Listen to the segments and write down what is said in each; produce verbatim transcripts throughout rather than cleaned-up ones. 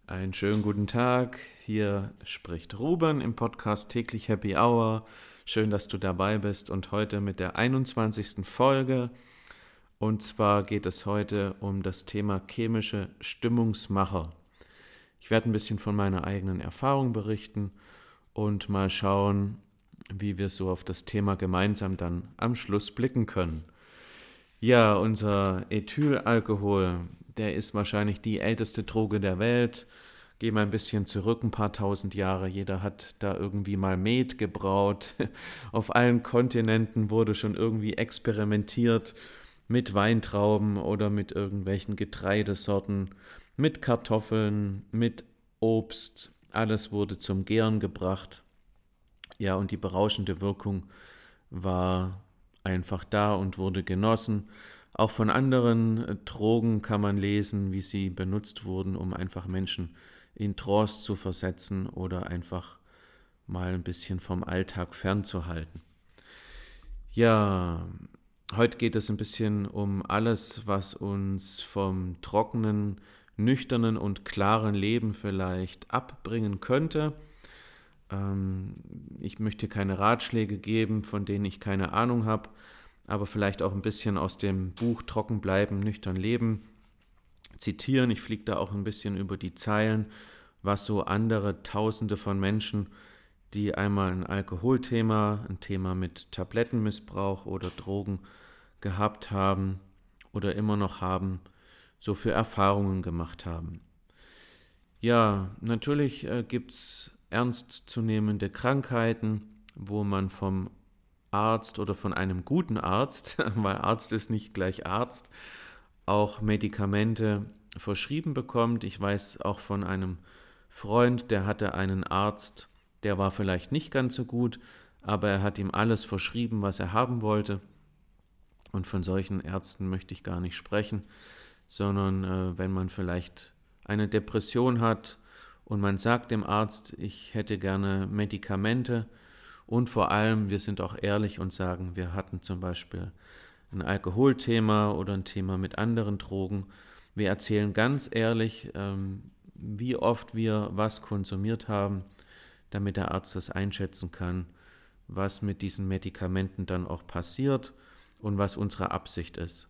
Einen schönen guten Tag. Hier spricht Ruben im Podcast Täglich Happy Hour. Schön, dass du dabei bist und heute mit der einundzwanzigsten Folge. Und zwar geht es heute um das Thema chemische Stimmungsmacher. Ich werde ein bisschen von meiner eigenen Erfahrung berichten und mal schauen, wie wir so auf das Thema gemeinsam dann am Schluss blicken können. Ja, unser Ethylalkohol, der ist wahrscheinlich die älteste Droge der Welt. Gehen wir ein bisschen zurück, ein paar tausend Jahre. Jeder hat da irgendwie mal Met gebraut. Auf allen Kontinenten wurde schon irgendwie experimentiert mit Weintrauben oder mit irgendwelchen Getreidesorten, mit Kartoffeln, mit Obst. Alles wurde zum Gären gebracht. Ja, und die berauschende Wirkung war einfach da und wurde genossen. Auch von anderen Drogen kann man lesen, wie sie benutzt wurden, um einfach Menschen in Trance zu versetzen oder einfach mal ein bisschen vom Alltag fernzuhalten. Ja, heute geht es ein bisschen um alles, was uns vom trockenen, nüchternen und klaren Leben vielleicht abbringen könnte. Ähm, ich möchte keine Ratschläge geben, von denen ich keine Ahnung habe, aber vielleicht auch ein bisschen aus dem Buch Trocken bleiben, nüchtern leben zitieren. Ich fliege da auch ein bisschen über die Zeilen, was so andere Tausende von Menschen, die einmal ein Alkoholthema, ein Thema mit Tablettenmissbrauch oder Drogen gehabt haben oder immer noch haben, so für Erfahrungen gemacht haben. Ja, natürlich äh, gibt es ernstzunehmende Krankheiten, wo man vom Arzt oder von einem guten Arzt, weil Arzt ist nicht gleich Arzt, auch Medikamente verschrieben bekommt. Ich weiß auch von einem Freund, der hatte einen Arzt, der war vielleicht nicht ganz so gut, aber er hat ihm alles verschrieben, was er haben wollte. Und von solchen Ärzten möchte ich gar nicht sprechen, sondern äh, wenn man vielleicht eine Depression hat und man sagt dem Arzt, ich hätte gerne Medikamente und vor allem, wir sind auch ehrlich und sagen, wir hatten zum Beispiel ein Alkoholthema oder ein Thema mit anderen Drogen. Wir erzählen ganz ehrlich, ähm, wie oft wir was konsumiert haben, damit der Arzt das einschätzen kann, was mit diesen Medikamenten dann auch passiert und was unsere Absicht ist.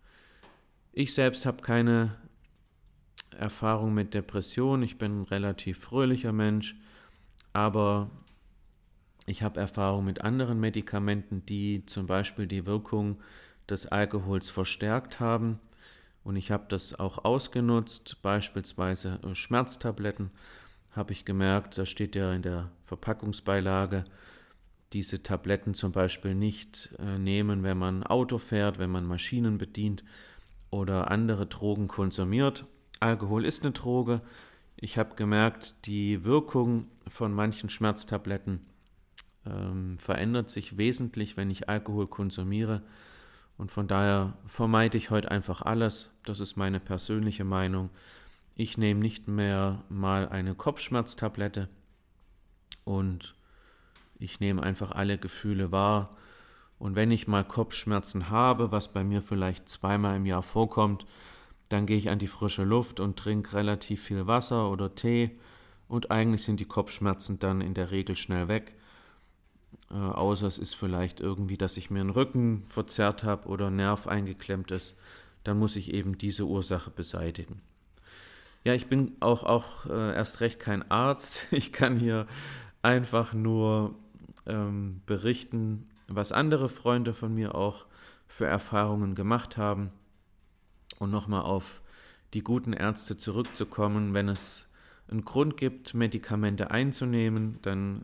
Ich selbst habe keine Erfahrung mit Depression, ich bin ein relativ fröhlicher Mensch, aber ich habe Erfahrung mit anderen Medikamenten, die zum Beispiel die Wirkung des Alkohols verstärkt haben. Und ich habe das auch ausgenutzt, beispielsweise Schmerztabletten, habe ich gemerkt, da steht ja in der Verpackungsbeilage, diese Tabletten zum Beispiel nicht äh, nehmen, wenn man Auto fährt, wenn man Maschinen bedient oder andere Drogen konsumiert. Alkohol ist eine Droge. Ich habe gemerkt, die Wirkung von manchen Schmerztabletten ähm, verändert sich wesentlich, wenn ich Alkohol konsumiere. Und von daher vermeide ich heute einfach alles. Das ist meine persönliche Meinung. Ich nehme nicht mehr mal eine Kopfschmerztablette und ich nehme einfach alle Gefühle wahr. Und wenn ich mal Kopfschmerzen habe, was bei mir vielleicht zweimal im Jahr vorkommt, dann gehe ich an die frische Luft und trinke relativ viel Wasser oder Tee und eigentlich sind die Kopfschmerzen dann in der Regel schnell weg. Äh, außer es ist vielleicht irgendwie, dass ich mir einen Rücken verzerrt habe oder ein Nerv eingeklemmt ist, dann muss ich eben diese Ursache beseitigen. Ja, ich bin auch, auch äh, erst recht kein Arzt. Ich kann hier einfach nur ähm, berichten, was andere Freunde von mir auch für Erfahrungen gemacht haben. Und nochmal auf die guten Ärzte zurückzukommen, wenn es einen Grund gibt, Medikamente einzunehmen, dann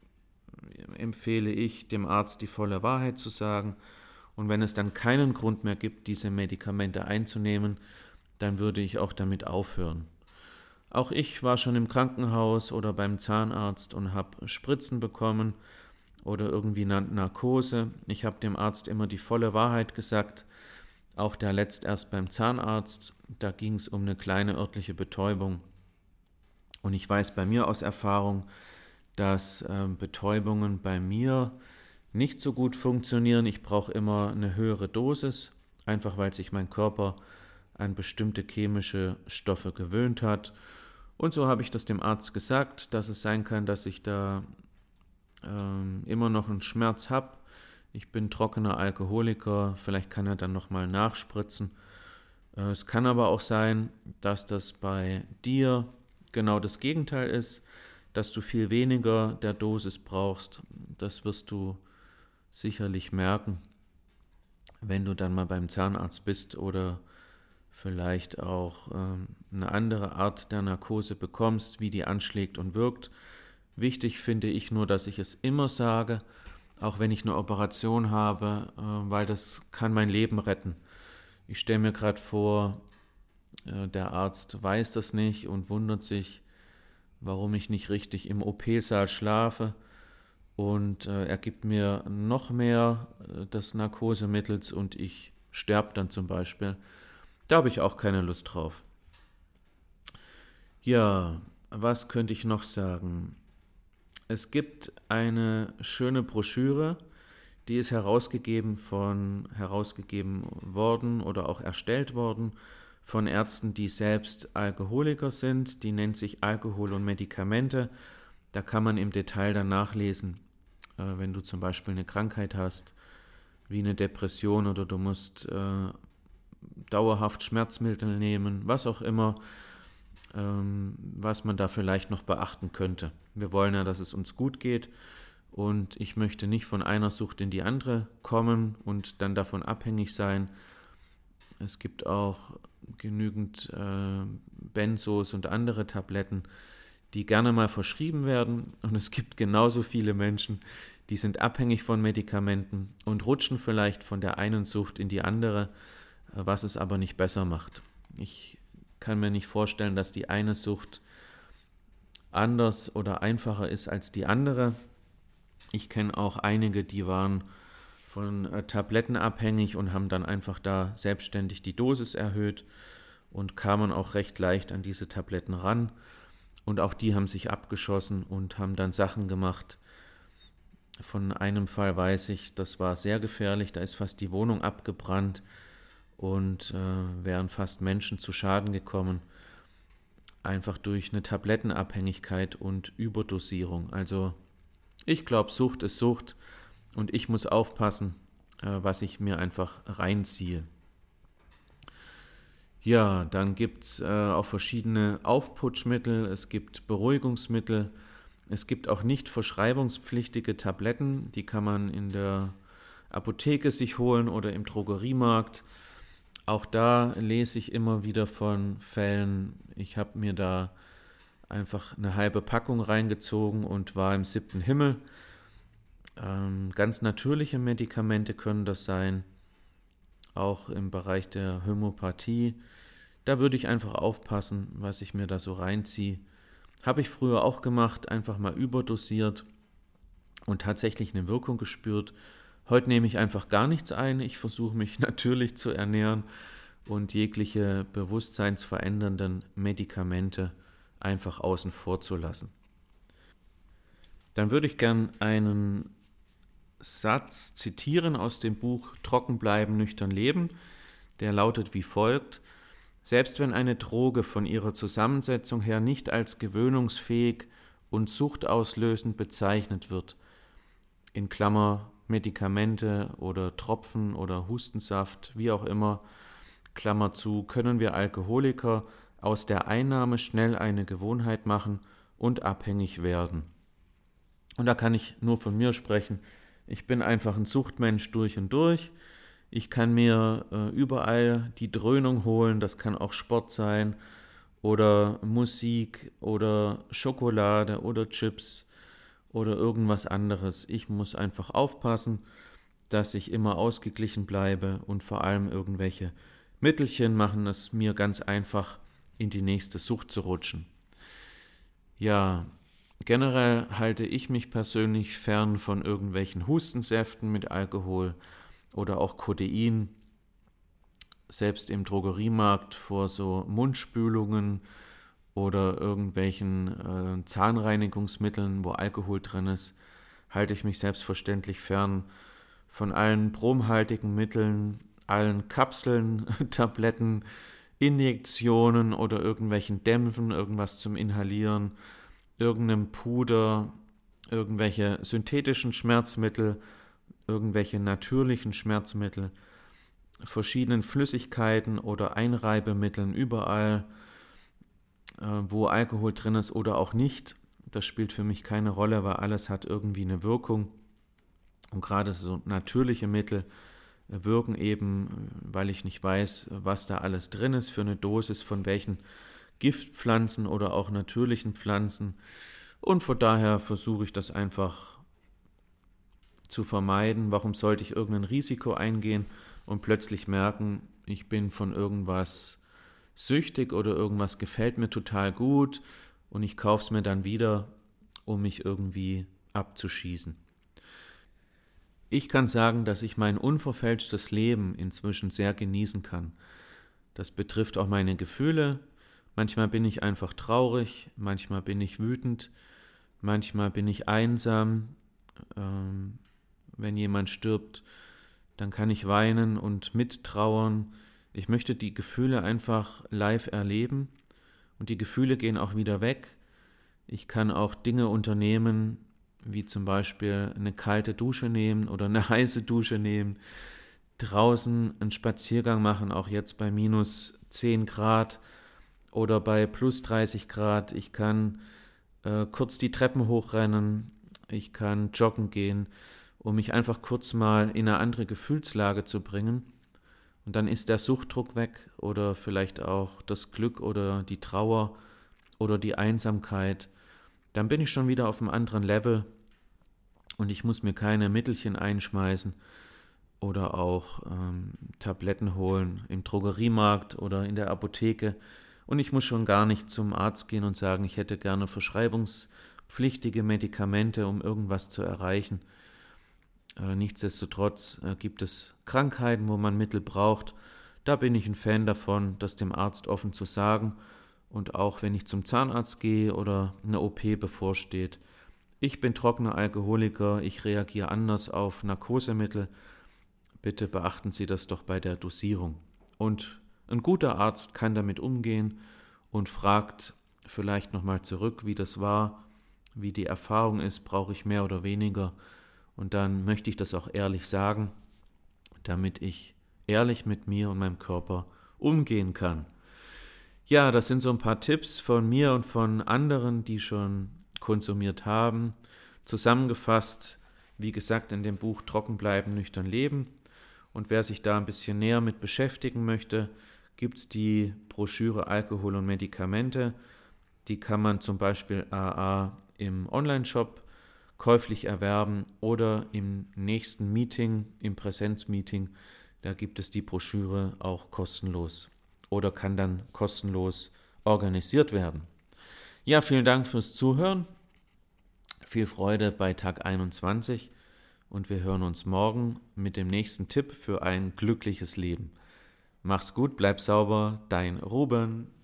empfehle ich dem Arzt die volle Wahrheit zu sagen. Und wenn es dann keinen Grund mehr gibt, diese Medikamente einzunehmen, dann würde ich auch damit aufhören. Auch ich war schon im Krankenhaus oder beim Zahnarzt und habe Spritzen bekommen oder irgendwie Narkose. Ich habe dem Arzt immer die volle Wahrheit gesagt. Auch der letzt erst beim Zahnarzt, da ging es um eine kleine örtliche Betäubung. Und ich weiß bei mir aus Erfahrung, dass äh, Betäubungen bei mir nicht so gut funktionieren. Ich brauche immer eine höhere Dosis, einfach weil sich mein Körper an bestimmte chemische Stoffe gewöhnt hat. Und so habe ich das dem Arzt gesagt, dass es sein kann, dass ich da ähm, immer noch einen Schmerz habe. Ich bin trockener Alkoholiker, vielleicht kann er dann nochmal nachspritzen. Äh, es kann aber auch sein, dass das bei dir genau das Gegenteil ist, dass du viel weniger der Dosis brauchst. Das wirst du sicherlich merken, wenn du dann mal beim Zahnarzt bist oder vielleicht auch ähm, eine andere Art der Narkose bekommst, wie die anschlägt und wirkt. Wichtig finde ich nur, dass ich es immer sage, auch wenn ich eine Operation habe, äh, weil das kann mein Leben retten. Ich stelle mir gerade vor, äh, der Arzt weiß das nicht und wundert sich, warum ich nicht richtig im O P-Saal schlafe, und äh, er gibt mir noch mehr äh, des Narkosemittels und ich sterbe dann zum Beispiel. Da habe ich auch keine Lust drauf. Ja, was könnte ich noch sagen? Es gibt eine schöne Broschüre, die ist herausgegeben von herausgegeben worden oder auch erstellt worden von Ärzten, die selbst Alkoholiker sind. Die nennt sich Alkohol und Medikamente. Da kann man im Detail dann nachlesen, äh, wenn du zum Beispiel eine Krankheit hast, wie eine Depression, oder du musst äh, dauerhaft Schmerzmittel nehmen, was auch immer, ähm, was man da vielleicht noch beachten könnte. Wir wollen ja, dass es uns gut geht, und ich möchte nicht von einer Sucht in die andere kommen und dann davon abhängig sein. Es gibt auch genügend äh, Benzos und andere Tabletten, die gerne mal verschrieben werden, und es gibt genauso viele Menschen, die sind abhängig von Medikamenten und rutschen vielleicht von der einen Sucht in die andere, was es aber nicht besser macht. Ich kann mir nicht vorstellen, dass die eine Sucht anders oder einfacher ist als die andere. Ich kenne auch einige, die waren von äh, Tabletten abhängig und haben dann einfach da selbstständig die Dosis erhöht und kamen auch recht leicht an diese Tabletten ran. Und auch die haben sich abgeschossen und haben dann Sachen gemacht. Von einem Fall weiß ich, das war sehr gefährlich, da ist fast die Wohnung abgebrannt und äh, wären fast Menschen zu Schaden gekommen, einfach durch eine Tablettenabhängigkeit und Überdosierung. Also ich glaube, Sucht ist Sucht, und ich muss aufpassen, äh, was ich mir einfach reinziehe. Ja, dann gibt es äh, auch verschiedene Aufputschmittel, es gibt Beruhigungsmittel, es gibt auch nicht verschreibungspflichtige Tabletten, die kann man in der Apotheke sich holen oder im Drogeriemarkt. Auch da lese ich immer wieder von Fällen, ich habe mir da einfach eine halbe Packung reingezogen und war im siebten Himmel. Ähm, ganz natürliche Medikamente können das sein, auch im Bereich der Homöopathie. Da würde ich einfach aufpassen, was ich mir da so reinziehe. Habe ich früher auch gemacht, einfach mal überdosiert und tatsächlich eine Wirkung gespürt. Heute nehme ich einfach gar nichts ein. Ich versuche mich natürlich zu ernähren und jegliche bewusstseinsverändernden Medikamente einfach außen vor zu lassen. Dann würde ich gern einen Satz zitieren aus dem Buch Trocken bleiben, nüchtern leben. Der lautet wie folgt: Selbst wenn eine Droge von ihrer Zusammensetzung her nicht als gewöhnungsfähig und suchtauslösend bezeichnet wird, in Klammer Medikamente oder Tropfen oder Hustensaft, wie auch immer, Klammer zu, können wir Alkoholiker aus der Einnahme schnell eine Gewohnheit machen und abhängig werden. Und da kann ich nur von mir sprechen. Ich bin einfach ein Suchtmensch durch und durch. Ich kann mir äh, überall die Dröhnung holen, das kann auch Sport sein oder Musik oder Schokolade oder Chips oder irgendwas anderes. Ich muss einfach aufpassen, dass ich immer ausgeglichen bleibe, und vor allem irgendwelche Mittelchen machen es mir ganz einfach, in die nächste Sucht zu rutschen. Ja, generell halte ich mich persönlich fern von irgendwelchen Hustensäften mit Alkohol oder auch Codein. Selbst im Drogeriemarkt vor so Mundspülungen oder irgendwelchen äh, Zahnreinigungsmitteln, wo Alkohol drin ist, halte ich mich selbstverständlich fern von allen bromhaltigen Mitteln, allen Kapseln, Tabletten, Injektionen oder irgendwelchen Dämpfen, irgendwas zum Inhalieren, irgendeinem Puder, irgendwelche synthetischen Schmerzmittel, irgendwelche natürlichen Schmerzmittel, verschiedenen Flüssigkeiten oder Einreibemitteln überall, äh, wo Alkohol drin ist oder auch nicht. Das spielt für mich keine Rolle, weil alles hat irgendwie eine Wirkung. Und gerade so natürliche Mittel wirken eben, weil ich nicht weiß, was da alles drin ist für eine Dosis von welchen Giftpflanzen oder auch natürlichen Pflanzen. Und von daher versuche ich das einfach zu vermeiden. Warum sollte ich irgendein Risiko eingehen und plötzlich merken, ich bin von irgendwas süchtig oder irgendwas gefällt mir total gut und ich kaufe es mir dann wieder, um mich irgendwie abzuschießen. Ich kann sagen, dass ich mein unverfälschtes Leben inzwischen sehr genießen kann. Das betrifft auch meine Gefühle. Manchmal bin ich einfach traurig, manchmal bin ich wütend, manchmal bin ich einsam. Ähm, wenn jemand stirbt, dann kann ich weinen und mittrauern. Ich möchte die Gefühle einfach live erleben und die Gefühle gehen auch wieder weg. Ich kann auch Dinge unternehmen, wie zum Beispiel eine kalte Dusche nehmen oder eine heiße Dusche nehmen, draußen einen Spaziergang machen, auch jetzt bei minus zehn Grad oder bei plus dreißig Grad. Ich kann äh, kurz die Treppen hochrennen, ich kann joggen gehen, um mich einfach kurz mal in eine andere Gefühlslage zu bringen. Und dann ist der Suchtdruck weg oder vielleicht auch das Glück oder die Trauer oder die Einsamkeit. Dann bin ich schon wieder auf einem anderen Level und ich muss mir keine Mittelchen einschmeißen oder auch ähm, Tabletten holen im Drogeriemarkt oder in der Apotheke. Und ich muss schon gar nicht zum Arzt gehen und sagen, ich hätte gerne verschreibungspflichtige Medikamente, um irgendwas zu erreichen. Äh, nichtsdestotrotz äh, gibt es Krankheiten, wo man Mittel braucht. Da bin ich ein Fan davon, das dem Arzt offen zu sagen. Und auch wenn ich zum Zahnarzt gehe oder eine O P bevorsteht. Ich bin trockener Alkoholiker, ich reagiere anders auf Narkosemittel. Bitte beachten Sie das doch bei der Dosierung. Und ein guter Arzt kann damit umgehen und fragt vielleicht nochmal zurück, wie das war, wie die Erfahrung ist, brauche ich mehr oder weniger. Und dann möchte ich das auch ehrlich sagen, damit ich ehrlich mit mir und meinem Körper umgehen kann. Ja, das sind so ein paar Tipps von mir und von anderen, die schon konsumiert haben. Zusammengefasst, wie gesagt, in dem Buch Trocken bleiben, nüchtern leben. Und wer sich da ein bisschen näher mit beschäftigen möchte, gibt es die Broschüre Alkohol und Medikamente. Die kann man zum Beispiel A A im Onlineshop käuflich erwerben oder im nächsten Meeting, im Präsenzmeeting. Da gibt es die Broschüre auch kostenlos oder kann dann kostenlos organisiert werden. Ja, vielen Dank fürs Zuhören. Viel Freude bei Tag einundzwanzig und wir hören uns morgen mit dem nächsten Tipp für ein glückliches Leben. Mach's gut, bleib sauber, dein Ruben.